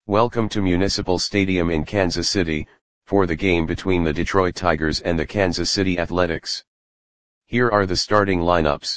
Welcome to Municipal Stadium in Kansas City, for the game between the Detroit Tigers and the Kansas City Athletics. Here are the starting lineups.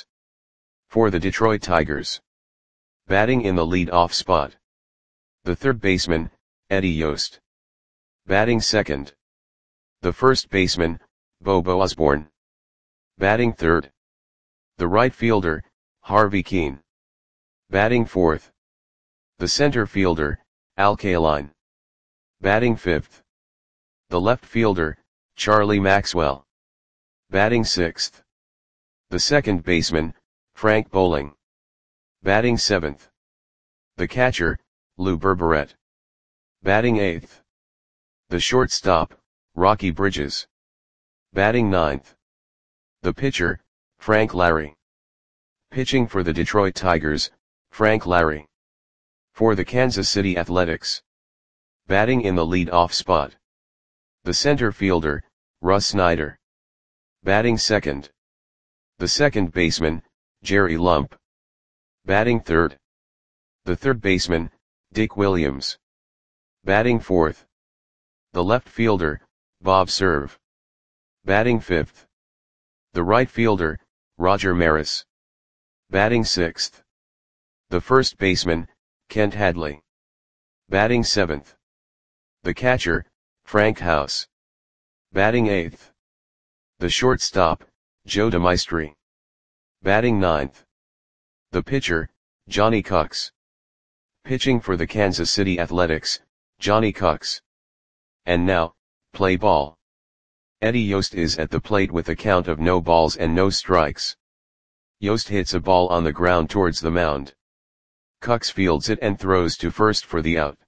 For the Detroit Tigers. Batting in the lead-off spot. The third baseman, Eddie Yost. Batting second. The first baseman, Bobo Osborne. Batting third. The right fielder, Harvey Kuenn. Batting fourth. The center fielder, Al Kaline. Batting fifth. The left fielder, Charlie Maxwell. Batting sixth. The second baseman, Frank Boling. Batting seventh. The catcher, Lou Berberet. Batting eighth. The shortstop, Rocky Bridges. Batting ninth. The pitcher, Frank Lary. Pitching for the Detroit Tigers, Frank Lary. For the Kansas City Athletics. Batting in the lead-off spot. The center fielder, Russ Snyder. Batting second. The second baseman, Jerry Lump. Batting third. The third baseman, Dick Williams. Batting fourth. The left fielder, Bob Cerv. Batting fifth. The right fielder, Roger Maris. Batting sixth. The first baseman, Kent Hadley. Batting seventh. The catcher, Frank House. Batting eighth. The shortstop, Joe DeMaestri. Batting ninth. The pitcher, Johnny Cucks. Pitching for the Kansas City Athletics, Johnny Cucks. And now, play ball. Eddie Yost is at the plate with a count of no balls and no strikes. Yost hits a ball on the ground towards the mound. Cucks fields it and throws to first for the out.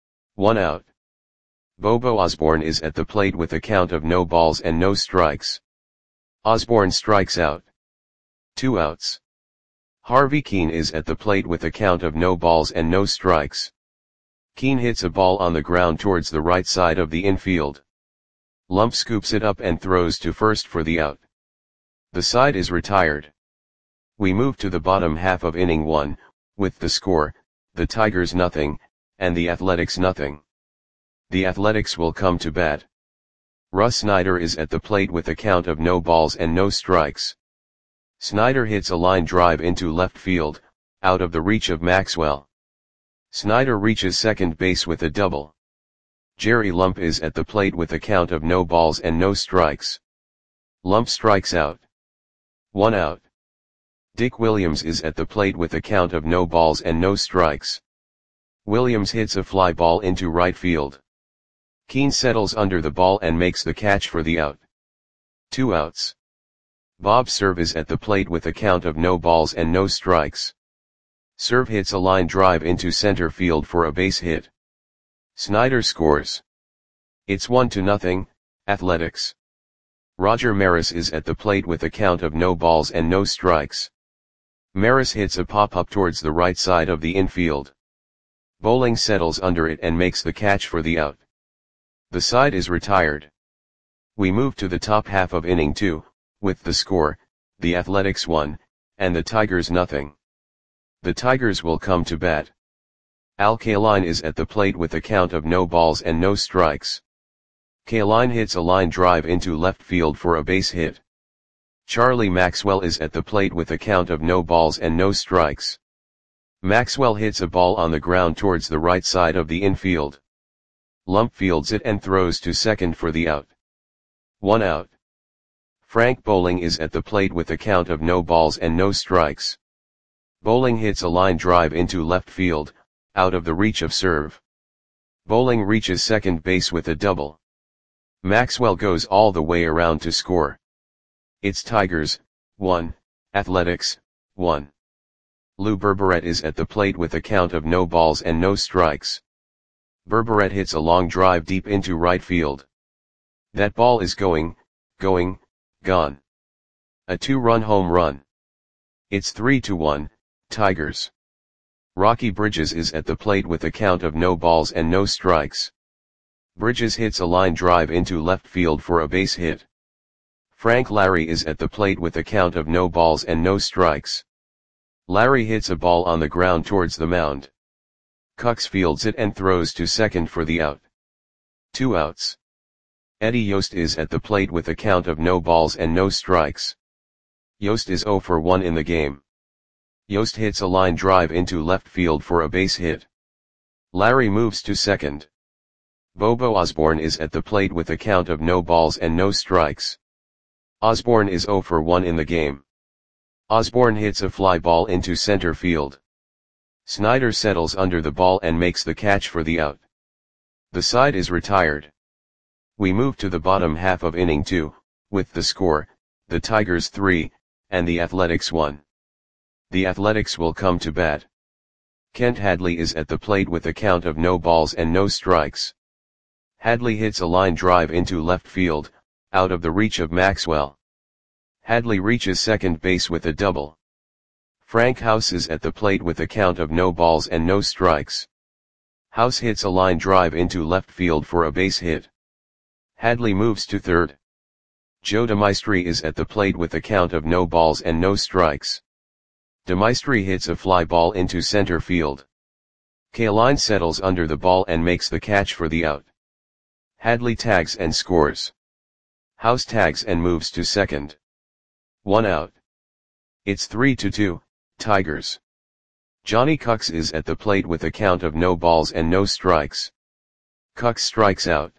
1 out. Bobo Osborne is at the plate with a count of no balls and no strikes. Osborne strikes out. 2 outs. Harvey Kuenn is at the plate with a count of no balls and no strikes. Kuenn hits a ball on the ground towards the right side of the infield. Lump scoops it up and throws to first for the out. The side is retired. We move to the bottom half of inning 1, with the score, the Tigers nothing, and the Athletics nothing. The Athletics will come to bat. Russ Snyder is at the plate with a count of no balls and no strikes. Snyder hits a line drive into left field, out of the reach of Maxwell. Snyder reaches second base with a double. Jerry Lump is at the plate with a count of no balls and no strikes. Lump strikes out. 1 out. Dick Williams is at the plate with a count of no balls and no strikes. Williams hits a fly ball into right field. Kuenn settles under the ball and makes the catch for the out. 2 outs. Bob Cerv is at the plate with a count of no balls and no strikes. Cerv hits a line drive into center field for a base hit. Snyder scores. It's 1-0, Athletics. Roger Maris is at the plate with a count of no balls and no strikes. Maris hits a pop-up towards the right side of the infield. Boling settles under it and makes the catch for the out. The side is retired. We move to the top half of inning 2, with the score, the Athletics 1, and the Tigers nothing. The Tigers will come to bat. Al Kaline is at the plate with a count of no balls and no strikes. Kaline hits a line drive into left field for a base hit. Charlie Maxwell is at the plate with a count of no balls and no strikes. Maxwell hits a ball on the ground towards the right side of the infield. Lump fields it and throws to second for the out. 1 out. Frank Boling is at the plate with a count of no balls and no strikes. Boling hits a line drive into left field, out of the reach of Cerv. Boling reaches second base with a double. Maxwell goes all the way around to score. It's Tigers, 1, Athletics, 1. Lou Berberet is at the plate with a count of no balls and no strikes. Berberet hits a long drive deep into right field. That ball is gone. A 2-run home run. It's 3-1, Tigers. Rocky Bridges is at the plate with a count of no balls and no strikes. Bridges hits a line drive into left field for a base hit. Frank Lary is at the plate with a count of no balls and no strikes. Lary hits a ball on the ground towards the mound. Cox fields it and throws to second for the out. 2 outs. Eddie Yost is at the plate with a count of no balls and no strikes. Yost is 0 for 1 in the game. Yost hits a line drive into left field for a base hit. Larry moves to second. Bobo Osborne is at the plate with a count of no balls and no strikes. Osborne is 0 for 1 in the game. Osborne hits a fly ball into center field. Snyder settles under the ball and makes the catch for the out. The side is retired. We move to the bottom half of inning 2, with the score, the Tigers 3, and the Athletics 1. The Athletics will come to bat. Kent Hadley is at the plate with a count of no balls and no strikes. Hadley hits a line drive into left field, out of the reach of Maxwell. Hadley reaches second base with a double. Frank House is at the plate with a count of no balls and no strikes. House hits a line drive into left field for a base hit. Hadley moves to third. Joe DeMaestri is at the plate with a count of no balls and no strikes. DeMaestri hits a fly ball into center field. Kaline settles under the ball and makes the catch for the out. Hadley tags and scores. House tags and moves to second. 1 out. It's 3-2, Tigers. Johnny Cucks is at the plate with a count of no balls and no strikes. Cucks strikes out.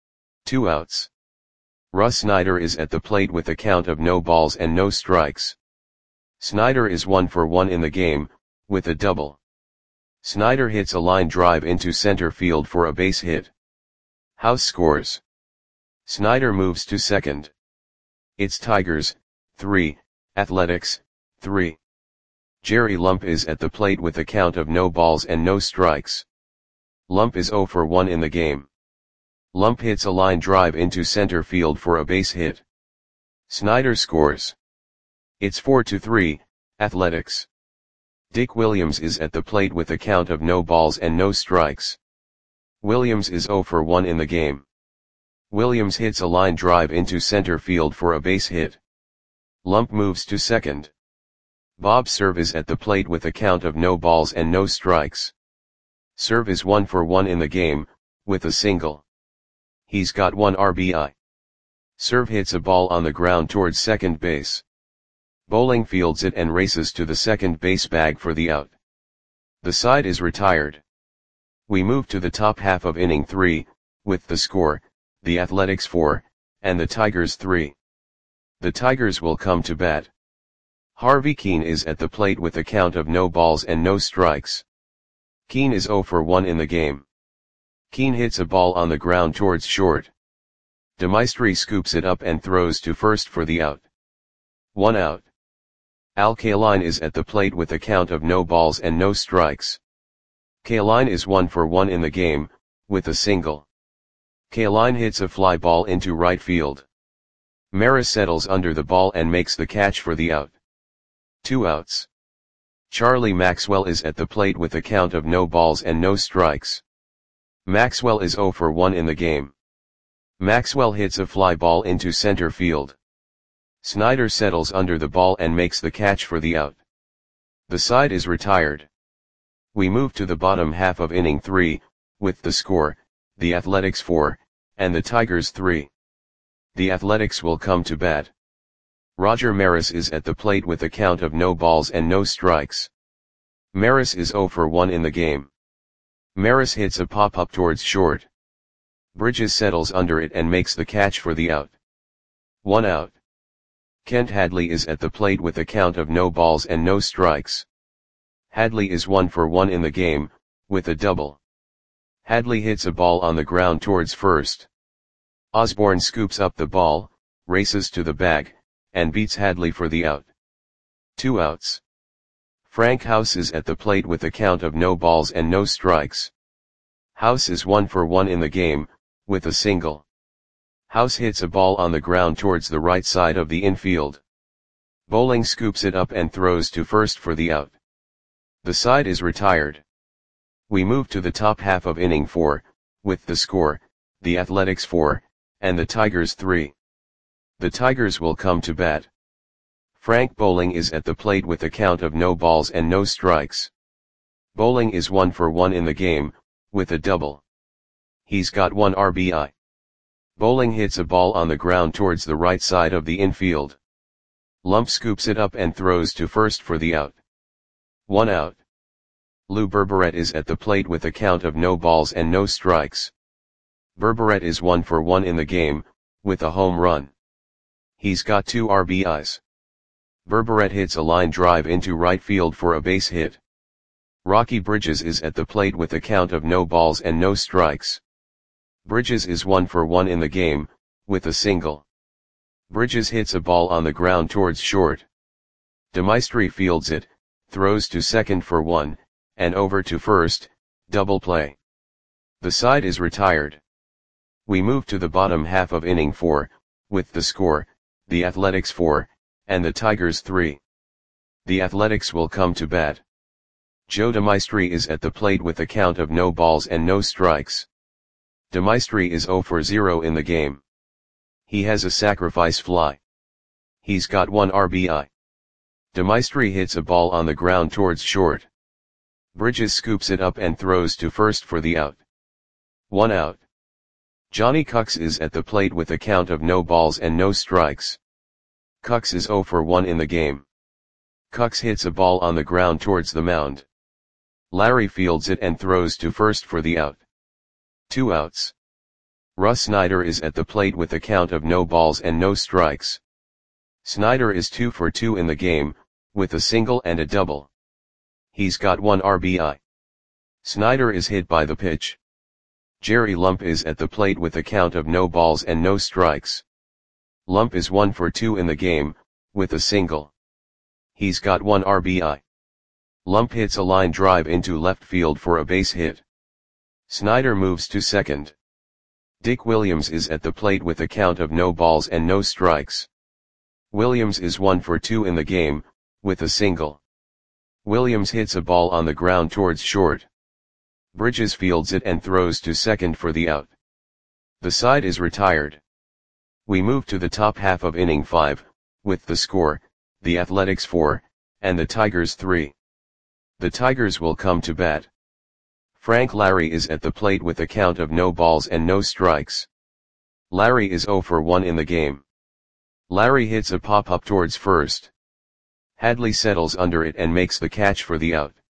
2 outs. Russ Snyder is at the plate with a count of no balls and no strikes. Snyder is 1 for 1 in the game, with a double. Snyder hits a line drive into center field for a base hit. House scores. Snyder moves to second. It's Tigers, 3, Athletics, 3. Jerry Lump is at the plate with a count of no balls and no strikes. Lump is 0 for 1 in the game. Lump hits a line drive into center field for a base hit. Snyder scores. It's 4-3, Athletics. Dick Williams is at the plate with a count of no balls and no strikes. Williams is 0 for 1 in the game. Williams hits a line drive into center field for a base hit. Lump moves to second. Bob Cerv is at the plate with a count of no balls and no strikes. Cerv is 1 for 1 in the game, with a single. He's got 1 RBI. Cerv hits a ball on the ground towards second base. Bowling fields it and races to the second base bag for the out. The side is retired. We move to the top half of inning 3, with the score, the Athletics 4, and the Tigers 3. The Tigers will come to bat. Harvey Keene is at the plate with a count of no balls and no strikes. Keene is 0 for 1 in the game. Keene hits a ball on the ground towards short. DeMaestri scoops it up and throws to first for the out. 1 out. Al Kaline is at the plate with a count of no balls and no strikes. Kaline is 1 for 1 in the game, with a single. Kaline hits a fly ball into right field. Maris settles under the ball and makes the catch for the out. 2 outs. Charlie Maxwell is at the plate with a count of no balls and no strikes. Maxwell is 0 for 1 in the game. Maxwell hits a fly ball into center field. Snyder settles under the ball and makes the catch for the out. The side is retired. We move to the bottom half of inning 3, with the score, the Athletics 4, and the Tigers 3. The Athletics will come to bat. Roger Maris is at the plate with a count of no balls and no strikes. Maris is 0 for 1 in the game. Maris hits a pop-up towards short. Bridges settles under it and makes the catch for the out. 1 out. Kent Hadley is at the plate with a count of no balls and no strikes. Hadley is 1 for 1 in the game, with a double. Hadley hits a ball on the ground towards first. Osborne scoops up the ball, races to the bag, and beats Hadley for the out. 2 outs. Frank House is at the plate with a count of no balls and no strikes. House is 1 for 1 in the game, with a single. House hits a ball on the ground towards the right side of the infield. Bowling scoops it up and throws to first for the out. The side is retired. We move to the top half of inning 4, with the score, the Athletics 4, and the Tigers 3. The Tigers will come to bat. Frank Bowling is at the plate with a count of no balls and no strikes. Bowling is 1 for 1 in the game, with a double. He's got 1 RBI. Bowling hits a ball on the ground towards the right side of the infield. Lump scoops it up and throws to first for the out. 1 out. Lou Berberet is at the plate with a count of no balls and no strikes. Berberet is 1 for 1 in the game, with a home run. He's got 2 RBIs. Berberet hits a line drive into right field for a base hit. Rocky Bridges is at the plate with a count of no balls and no strikes. Bridges is 1 for 1 in the game, with a single. Bridges hits a ball on the ground towards short. DeMaestri fields it, throws to second for 1, and over to first, double play. The side is retired. We move to the bottom half of inning 4, with the score, the Athletics 4, and the Tigers 3. The Athletics will come to bat. Joe DeMaestri is at the plate with a count of no balls and no strikes. DeMaestri is 0 for 0 in the game. He has a sacrifice fly. He's got 1 RBI. DeMaestri hits a ball on the ground towards short. Bridges scoops it up and throws to first for the out. 1 out. Johnny Cucks is at the plate with a count of no balls and no strikes. Cucks is 0 for 1 in the game. Cucks hits a ball on the ground towards the mound. Larry fields it and throws to first for the out. 2 outs. Russ Snyder is at the plate with a count of no balls and no strikes. Snyder is 2 for 2 in the game, with a single and a double. He's got 1 RBI. Snyder is hit by the pitch. Jerry Lump is at the plate with a count of no balls and no strikes. Lump is 1 for 2 in the game, with a single. He's got 1 RBI. Lump hits a line drive into left field for a base hit. Snyder moves to second. Dick Williams is at the plate with a count of no balls and no strikes. Williams is 1 for 2 in the game, with a single. Williams hits a ball on the ground towards short. Bridges fields it and throws to second for the out. The side is retired. We move to the top half of inning 5, with the score, the Athletics 4, and the Tigers 3. The Tigers will come to bat. Frank Larry is at the plate with a count of no balls and no strikes. Larry is 0 for 1 in the game. Larry hits a pop-up towards first. Hadley settles under it and makes the catch for the out.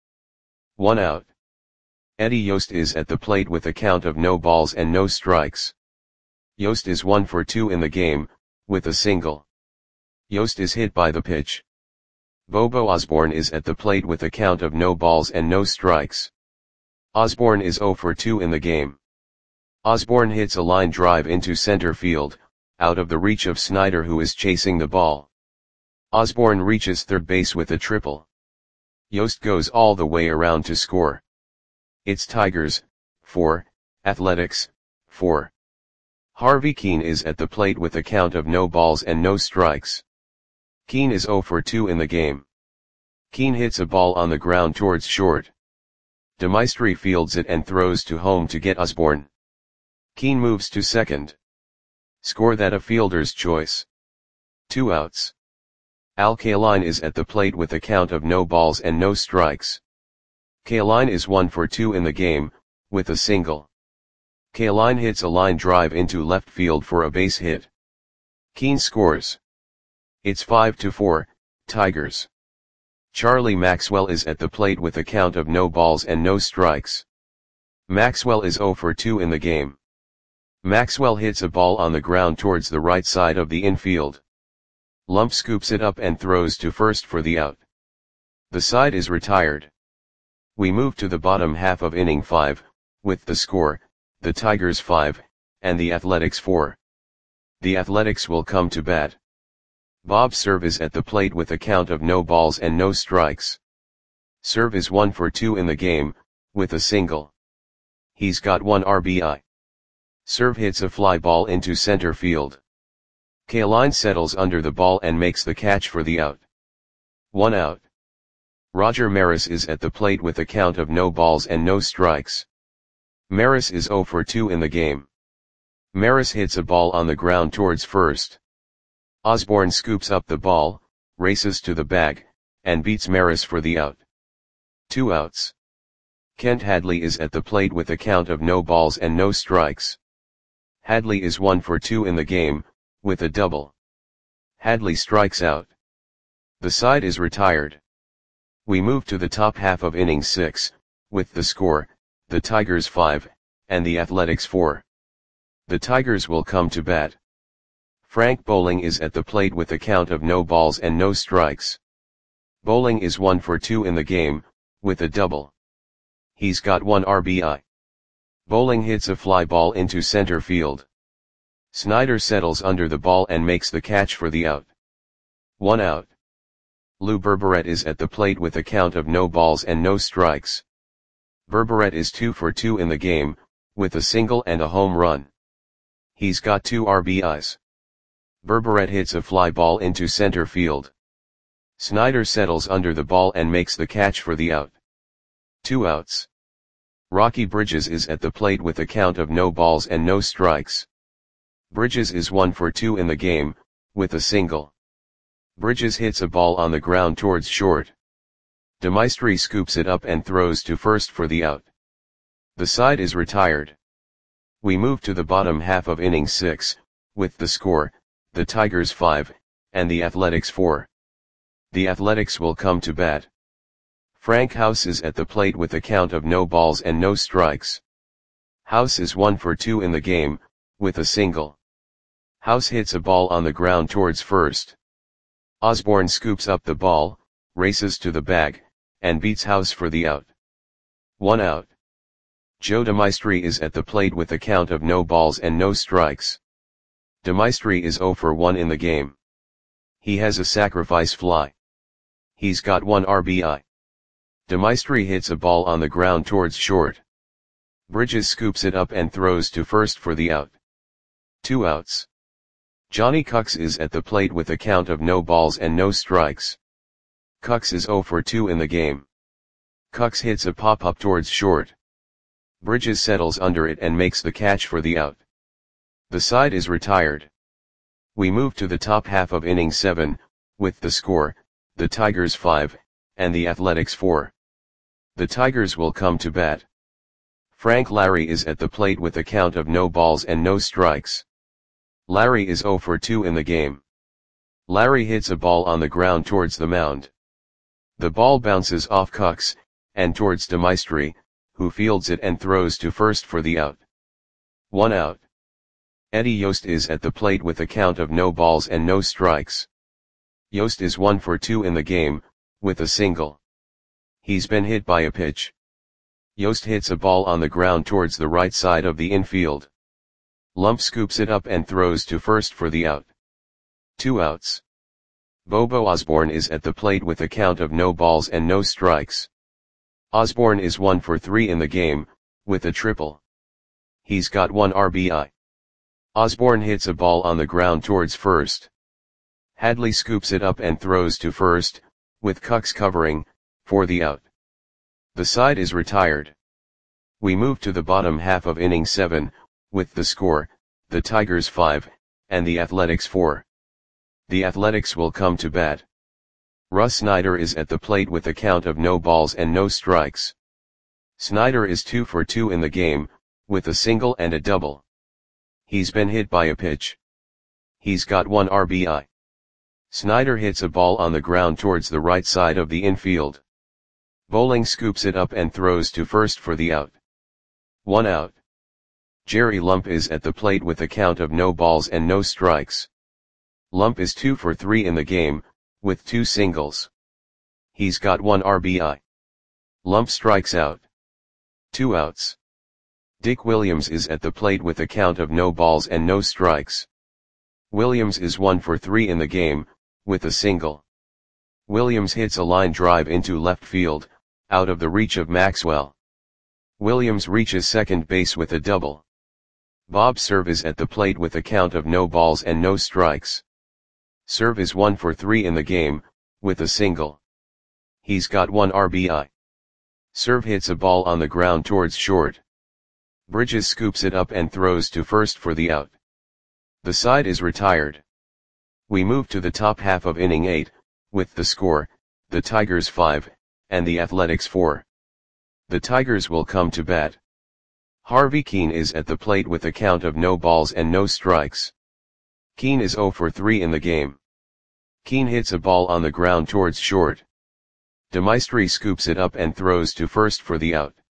1 out. Eddie Yost is at the plate with a count of no balls and no strikes. Yost is 1 for 2 in the game, with a single. Yost is hit by the pitch. Bobo Osborne is at the plate with a count of no balls and no strikes. Osborne is 0 for 2 in the game. Osborne hits a line drive into center field, out of the reach of Snyder who is chasing the ball. Osborne reaches third base with a triple. Yost goes all the way around to score. It's Tigers, 4, Athletics, 4. Harvey Keene is at the plate with a count of no balls and no strikes. Keene is 0 for 2 in the game. Keene hits a ball on the ground towards short. DeMaestri fields it and throws to home to get Osborne. Keene moves to second. Score that a fielder's choice. 2 outs. Al Kaline is at the plate with a count of no balls and no strikes. Kaline is 1 for 2 in the game, with a single. Kaline hits a line drive into left field for a base hit. Keene scores. It's 5-4, Tigers. Charlie Maxwell is at the plate with a count of no balls and no strikes. Maxwell is 0 for 2 in the game. Maxwell hits a ball on the ground towards the right side of the infield. Lump scoops it up and throws to first for the out. The side is retired. We move to the bottom half of inning 5, with the score, the Tigers 5, and the Athletics 4. The Athletics will come to bat. Bob Cerv is at the plate with a count of no balls and no strikes. Cerv is 1 for 2 in the game, with a single. He's got 1 RBI. Cerv hits a fly ball into center field. Kaline settles under the ball and makes the catch for the out. 1 out. Roger Maris is at the plate with a count of no balls and no strikes. Maris is 0 for 2 in the game. Maris hits a ball on the ground towards first. Osborne scoops up the ball, races to the bag, and beats Maris for the out. 2 outs. Kent Hadley is at the plate with a count of no balls and no strikes. Hadley is 1 for 2 in the game, with a double. Hadley strikes out. The side is retired. We move to the top half of inning 6, with the score, the Tigers 5, and the Athletics 4. The Tigers will come to bat. Frank Bowling is at the plate with a count of no balls and no strikes. Bowling is 1 for 2 in the game, with a double. He's got 1 RBI. Bowling hits a fly ball into center field. Snyder settles under the ball and makes the catch for the out. 1 out. Lou Berberet is at the plate with a count of no balls and no strikes. Berberet is 2 for 2 in the game, with a single and a home run. He's got 2 RBIs. Berberet hits a fly ball into center field. Snyder settles under the ball and makes the catch for the out. 2 outs. Rocky Bridges is at the plate with a count of no balls and no strikes. Bridges is 1 for 2 in the game, with a single. Bridges hits a ball on the ground towards short. DeMaestri scoops it up and throws to first for the out. The side is retired. We move to the bottom half of inning 6, with the score, the Tigers 5, and the Athletics 4. The Athletics will come to bat. Frank House is at the plate with a count of no balls and no strikes. House is 1 for 2 in the game, with a single. House hits a ball on the ground towards first. Osborne scoops up the ball, races to the bag, and beats House for the out. 1 out. Joe DeMaestri is at the plate with a count of no balls and no strikes. DeMaestri is 0 for 1 in the game. He has a sacrifice fly. He's got 1 RBI. DeMaestri hits a ball on the ground towards short. Bridges scoops it up and throws to first for the out. 2 outs. Johnny Cucks is at the plate with a count of no balls and no strikes. Cucks is 0 for 2 in the game. Cucks hits a pop-up towards short. Bridges settles under it and makes the catch for the out. The side is retired. We move to the top half of inning 7, with the score, the Tigers 5, and the Athletics 4. The Tigers will come to bat. Frank Larry is at the plate with a count of no balls and no strikes. Larry is 0 for 2 in the game. Larry hits a ball on the ground towards the mound. The ball bounces off Cucks, and towards DeMaestri, who fields it and throws to first for the out. 1 out. Eddie Yost is at the plate with a count of no balls and no strikes. Yost is 1 for 2 in the game, with a single. He's been hit by a pitch. Yost hits a ball on the ground towards the right side of the infield. Lump scoops it up and throws to first for the out. 2 outs. Bobo Osborne is at the plate with a count of no balls and no strikes. Osborne is 1 for 3 in the game, with a triple. He's got 1 RBI. Osborne hits a ball on the ground towards first. Hadley scoops it up and throws to first, with Cucks covering, for the out. The side is retired. We move to the bottom half of inning 7, with the score, the Tigers 5, and the Athletics 4. The Athletics will come to bat. Russ Snyder is at the plate with a count of no balls and no strikes. Snyder is 2 for 2 in the game, with a single and a double. He's been hit by a pitch. He's got 1 RBI. Snyder hits a ball on the ground towards the right side of the infield. Bowling scoops it up and throws to first for the out. 1 out. Jerry Lump is at the plate with a count of no balls and no strikes. Lump is 2 for 3 in the game, with 2 singles. He's got 1 RBI. Lump strikes out. 2 outs. Dick Williams is at the plate with a count of no balls and no strikes. Williams is 1 for 3 in the game, with a single. Williams hits a line drive into left field, out of the reach of Maxwell. Williams reaches second base with a double. Bob Cerv is at the plate with a count of no balls and no strikes. Cerv is 1 for 3 in the game, with a single. He's got 1 RBI. Cerv hits a ball on the ground towards short. Bridges scoops it up and throws to first for the out. The side is retired. We move to the top half of inning 8, with the score, the Tigers 5, and the Athletics 4. The Tigers will come to bat. Harvey Keene is at the plate with a count of no balls and no strikes. Keene is 0 for 3 in the game. Keene hits a ball on the ground towards short. DeMaestri scoops it up and throws to first for the out.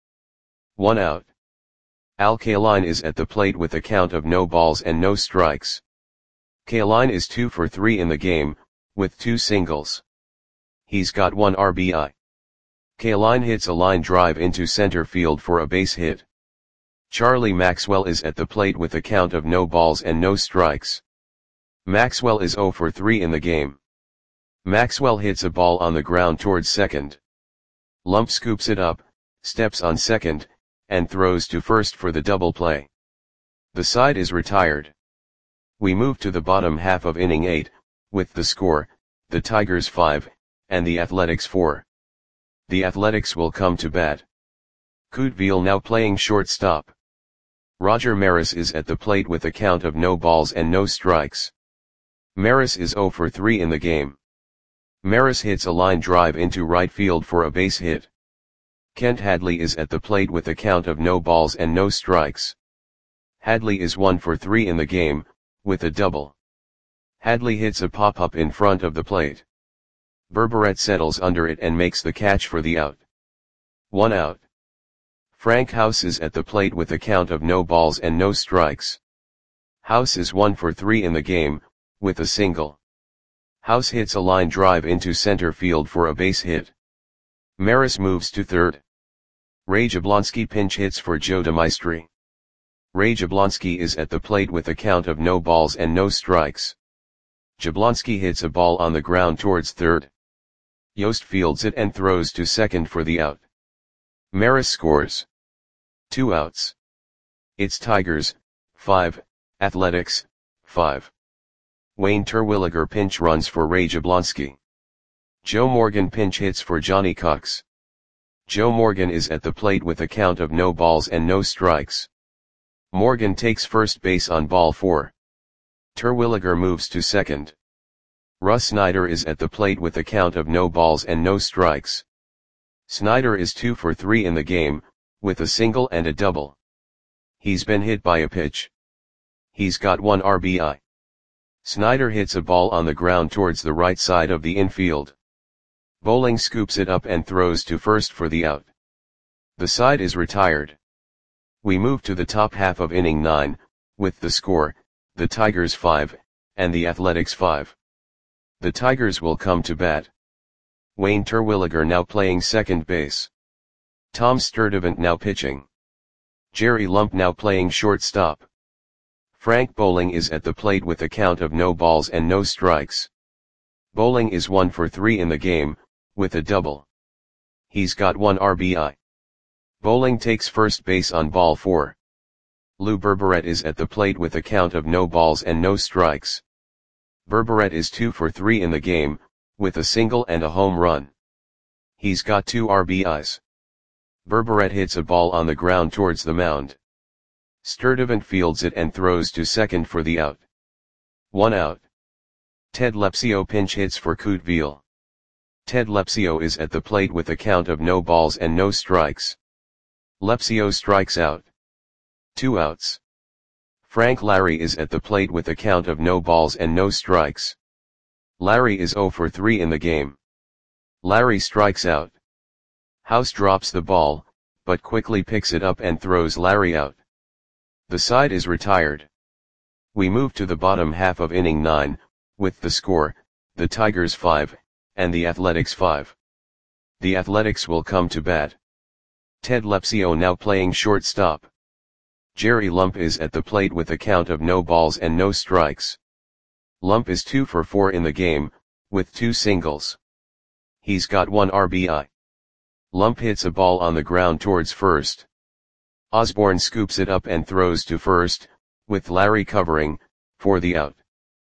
1 out. Al Kaline is at the plate with a count of no balls and no strikes. Kaline is 2 for 3 in the game, with 2 singles. He's got 1 RBI. Kaline hits a line drive into center field for a base hit. Charlie Maxwell is at the plate with a count of no balls and no strikes. Maxwell is 0 for 3 in the game. Maxwell hits a ball on the ground towards second. Lump scoops it up, steps on second, and throws to first for the double play. The side is retired. We move to the bottom half of inning 8, with the score, the Tigers 5, and the Athletics 4. The Athletics will come to bat. Couteville now playing shortstop. Roger Maris is at the plate with a count of no balls and no strikes. Maris is 0 for 3 in the game. Maris hits a line drive into right field for a base hit. Kent Hadley is at the plate with a count of no balls and no strikes. Hadley is 1 for 3 in the game, with a double. Hadley hits a pop-up in front of the plate. Berberet settles under it and makes the catch for the out. 1 out. Frank House is at the plate with a count of no balls and no strikes. House is 1 for 3 in the game, with a single. House hits a line drive into center field for a base hit. Maris moves to third. Ray Jablonski pinch hits for Joe DeMaestri. Ray Jablonski is at the plate with a count of no balls and no strikes. Jablonski hits a ball on the ground towards third. Yost fields it and throws to second for the out. Maris scores. 2 outs. It's Tigers, 5, Athletics, 5. Wayne Terwilliger pinch runs for Ray Jablonski. Joe Morgan pinch hits for Johnny Cox. Joe Morgan is at the plate with a count of no balls and no strikes. Morgan takes first base on ball 4. Terwilliger moves to second. Russ Snyder is at the plate with a count of no balls and no strikes. Snyder is 2 for 3 in the game, with a single and a double. He's been hit by a pitch. He's got 1 RBI. Snyder hits a ball on the ground towards the right side of the infield. Bowling scoops it up and throws to first for the out. The side is retired. We move to the top half of inning 9, with the score, the Tigers 5, and the Athletics 5. The Tigers will come to bat. Wayne Terwilliger now playing second base. Tom Sturdivant now pitching. Jerry Lump now playing shortstop. Frank Bowling is at the plate with a count of no balls and no strikes. Bowling is 1 for 3 in the game, with a double. He's got 1 RBI. Bowling takes first base on ball 4. Lou Berberet is at the plate with a count of no balls and no strikes. Berberet is 2 for 3 in the game, with a single and a home run. He's got 2 RBIs. Berberet hits a ball on the ground towards the mound. Sturdivant fields it and throws to second for the out. 1 out. Ted Lepsio pinch hits for Couteville. Ted Lepsio is at the plate with a count of no balls and no strikes. Lepsio strikes out. 2 outs. Frank Larry is at the plate with a count of no balls and no strikes. Larry is 0 for 3 in the game. Larry strikes out. House drops the ball, but quickly picks it up and throws Larry out. The side is retired. We move to the bottom half of inning 9, with the score, the Tigers 5, and the Athletics 5. The Athletics will come to bat. Ted Lepsio now playing shortstop. Jerry Lump is at the plate with a count of no balls and no strikes. Lump is 2 for 4 in the game, with 2 singles. He's got 1 RBI. Lump hits a ball on the ground towards first. Osborne scoops it up and throws to first, with Larry covering, for the out.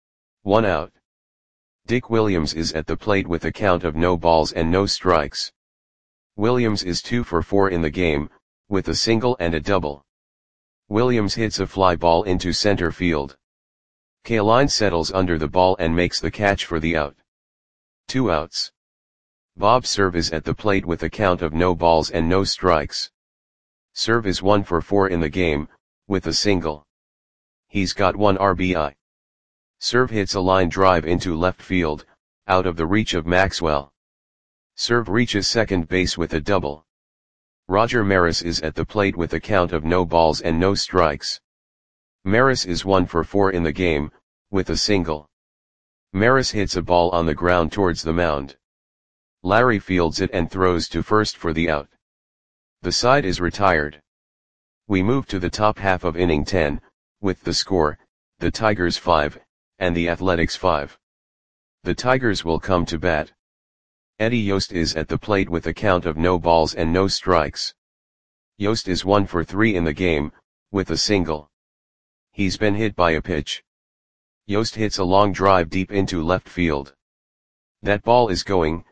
1 out. Dick Williams is at the plate with a count of no balls and no strikes. Williams is 2 for 4 in the game, with a single and a double. Williams hits a fly ball into center field. Kaline settles under the ball and makes the catch for the out. 2 outs. Bob's serve is at the plate with a count of no balls and no strikes. Serve is 1 for 4 in the game, with a single. He's got 1 RBI. Serve hits a line drive into left field, out of the reach of Maxwell. Serve reaches second base with a double. Roger Maris is at the plate with a count of no balls and no strikes. Maris is 1 for 4 in the game, with a single. Maris hits a ball on the ground towards the mound. Larry fields it and throws to first for the out. The side is retired. We move to the top half of inning 10, with the score, the Tigers 5, and the Athletics 5. The Tigers will come to bat. Eddie Yost is at the plate with a count of no balls and no strikes. Yost is 1 for 3 in the game, with a single. He's been hit by a pitch. Yost hits a long drive deep into left field. That ball is gone.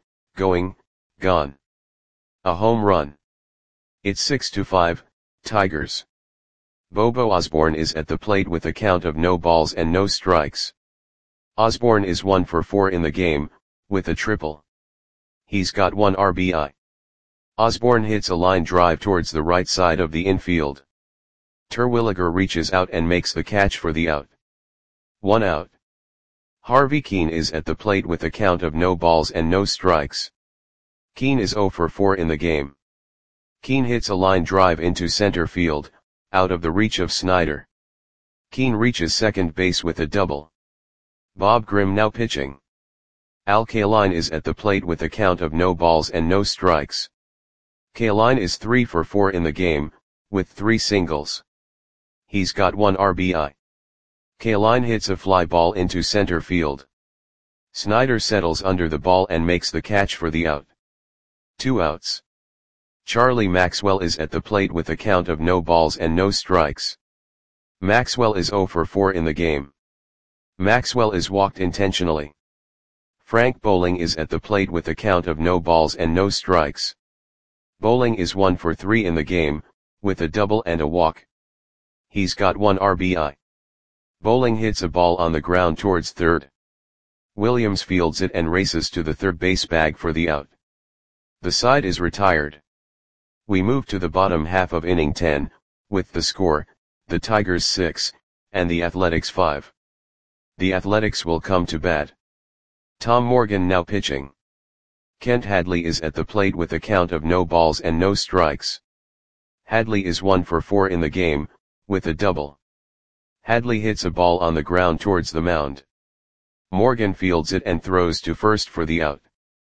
A home run. It's 6-5, Tigers. Bobo Osborne is at the plate with a count of no balls and no strikes. Osborne is 1 for 4 in the game, with a triple. He's got 1 RBI. Osborne hits a line drive towards the right side of the infield. Terwilliger reaches out and makes the catch for the out. 1 out. Harvey Keene is at the plate with a count of no balls and no strikes. Keene is 0 for 4 in the game. Keene hits a line drive into center field, out of the reach of Snyder. Keene reaches second base with a double. Bob Grimm now pitching. Al Kaline is at the plate with a count of no balls and no strikes. Kaline is 3 for 4 in the game, with 3 singles. He's got 1 RBI. Kaline hits a fly ball into center field. Snyder settles under the ball and makes the catch for the out. 2 outs. Charlie Maxwell is at the plate with a count of no balls and no strikes. Maxwell is 0 for 4 in the game. Maxwell is walked intentionally. Frank Bowling is at the plate with a count of no balls and no strikes. Bowling is 1 for 3 in the game, with a double and a walk. He's got 1 RBI. Bowling hits a ball on the ground towards third. Williams fields it and races to the third base bag for the out. The side is retired. We move to the bottom half of inning 10, with the score, the Tigers 6, and the Athletics 5. The Athletics will come to bat. Tom Morgan now pitching. Kent Hadley is at the plate with a count of no balls and no strikes. Hadley is 1 for 4 in the game, with a double. Hadley hits a ball on the ground towards the mound. Morgan fields it and throws to first for the out.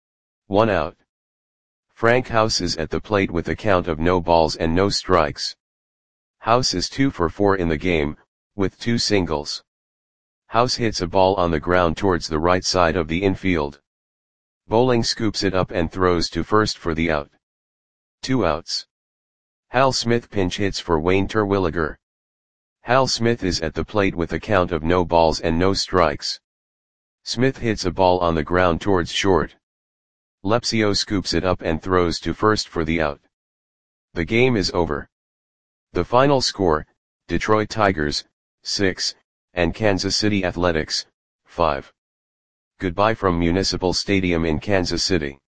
1 out. Frank House is at the plate with a count of no balls and no strikes. House is 2 for 4 in the game, with 2 singles. House hits a ball on the ground towards the right side of the infield. Bowling scoops it up and throws to first for the out. 2 outs. Hal Smith pinch hits for Wayne Terwilliger. Hal Smith is at the plate with a count of no balls and no strikes. Smith hits a ball on the ground towards short. Lepsio scoops it up and throws to first for the out. The game is over. The final score, Detroit Tigers, 6, and Kansas City Athletics, 5. Goodbye from Municipal Stadium in Kansas City.